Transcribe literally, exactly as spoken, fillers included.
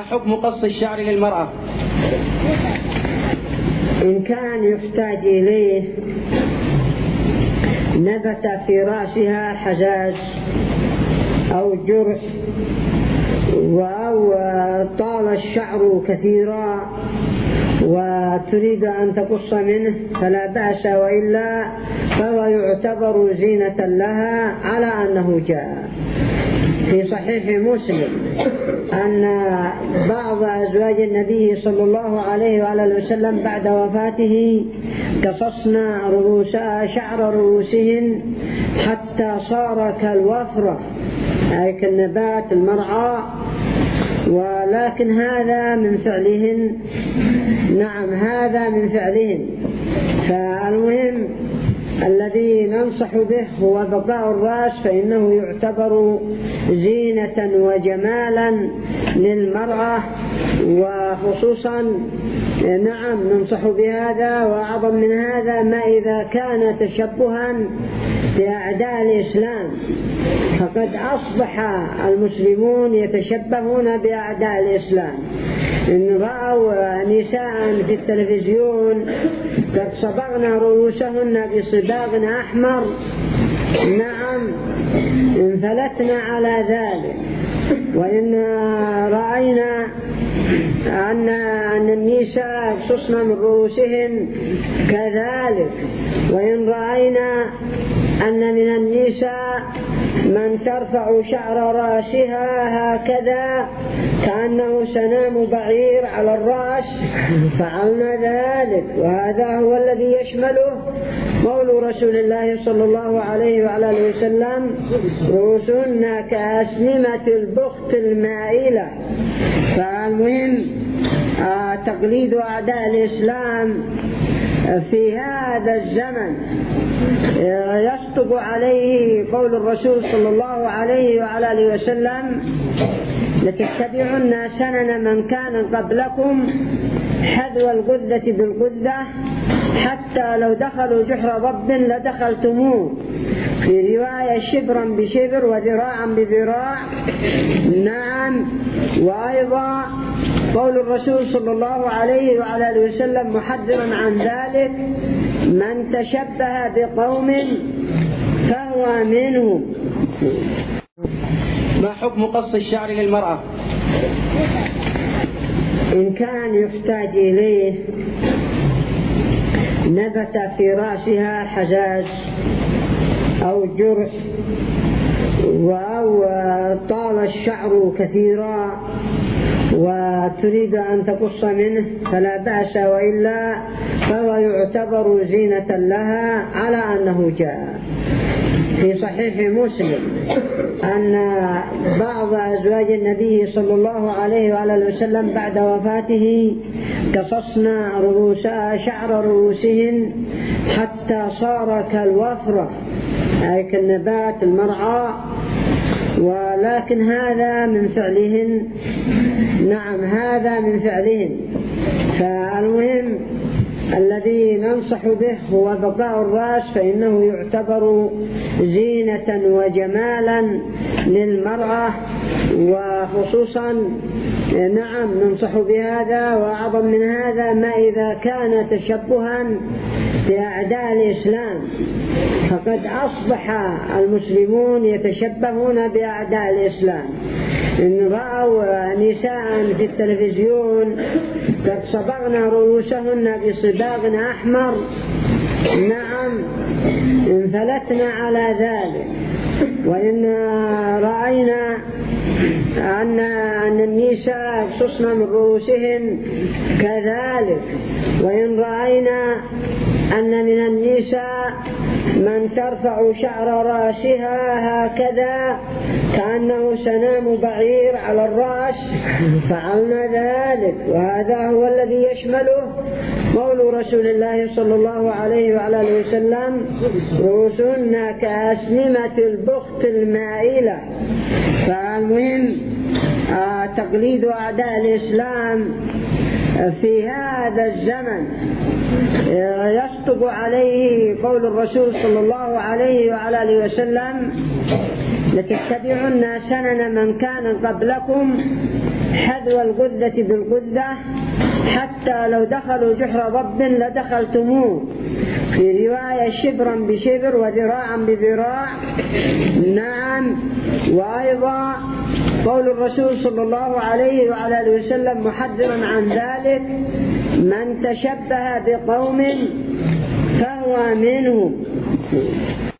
حكم قص الشعر للمرأة؟ إن كان يحتاج إليه نبت في رأسها حجاج أو جرح أو طال الشعر كثيرا وتريد أن تقص منه فلا بأس، وإلا فهو يعتبر زينة لها على أنه جاء في صحيح مسلم أن بعض أزواج النبي صلى الله عليه وآله وسلم بعد وفاته قصصن رؤوسها شعر رؤوسهن حتى صار كالوفرة أي كالنبات المرعى، ولكن هذا من فعلهن. نعم هذا من فعلهن. فالمهم الذي ننصح به هو بقاء الرأس، فإنه يعتبر زينة وجمالا للمرأة، وخصوصا نعم ننصح بهذا. وأعظم من هذا ما إذا كان تشبها بأعداء الإسلام، فقد أصبح المسلمون يتشبهون بأعداء الإسلام. إن رأوا نساء في التلفزيون قد صبغن رؤوسهن بصباغ أحمر، نعم انفلتنا على ذلك. وإن رأينا أن أن النساء يقصصن من رؤوسهن كذلك. وإن رأينا أن من النساء من ترفع شعر رأسها هكذا كأنه سنام بعير على الرأس فعلنا ذلك، وهذا هو الذي يشمله قول رسول الله صلى الله عليه وعلى وسلم: رؤوسهن كأسنمة البخت المائلة. فالمهم آه تقليد أعداء الإسلام في هذا الزمن يصطب عليه قول الرسول صلى الله عليه وعلى وسلم: لتتبعن سنن من كان قبلكم حذو الغدة بالغدة حتى لو دخلوا جحر ضب لدخلتموه، في رواية شبرا بشبر وذراعا بذراع. نعم. وأيضا قول الرسول صلى الله عليه وعلى وسلم محذرا عن ذلك: من تشبه بقوم فهو منهم. ما حكم قص الشعر للمرأة؟ إن كان يحتاج إليه نبت في رأسها حجاج أو جرح أو طال الشعر كثيرا وتريد أن تقص منه فلا بأس، وإلا فهو يعتبر زينة لها على أنه جاء في صحيح مسلم أن بعض أزواج النبي صلى الله عليه وآله وسلم بعد وفاته قصصن رؤوسها شعر رؤوسهن حتى صار كالوفرة أي كالنبات المرعى، ولكن هذا من فعلهن. نعم هذا من فعلهن. فالمهم الذي ننصح به هو بقاء الرأس، فإنه يعتبر زينة وجمالا للمرأة، وخصوصا نعم ننصح بهذا. وأعظم من هذا ما إذا كان تشبها بأعداء الإسلام، فقد أصبح المسلمون يتشبهون بأعداء الإسلام. إن رأوا نساء في التلفزيون قد صبغن رؤوسهن بصباغ أحمر، نعم انفلتنا على ذلك. وإن رأينا أن أن النساء يقصصن من رؤوسهن كذلك. وإن رأينا أن من النساء من ترفع شعر رأسها هكذا كأنه سنام بعير على الرأس فعلنا ذلك، وهذا هو الذي يشمله قول رسول الله صلى الله عليه وعلى وسلم: رؤوسهن كأسنمة البخت المائلة. فالمهم آه تقليد أعداء الإسلام في هذا الزمن يصطب عليه قول الرسول صلى الله عليه وعلى وسلم: لتتبعن سنن من كان قبلكم حذو الغدة بالغدة حتى لو دخلوا جحر ضب لدخلتموه، في رواية شبرا بشبر وذراعا بذراع. نعم. وأيضا قول الرسول صلى الله عليه وعلى آله وسلم محذرا عن ذلك: من تشبه بقوم فهو منهم.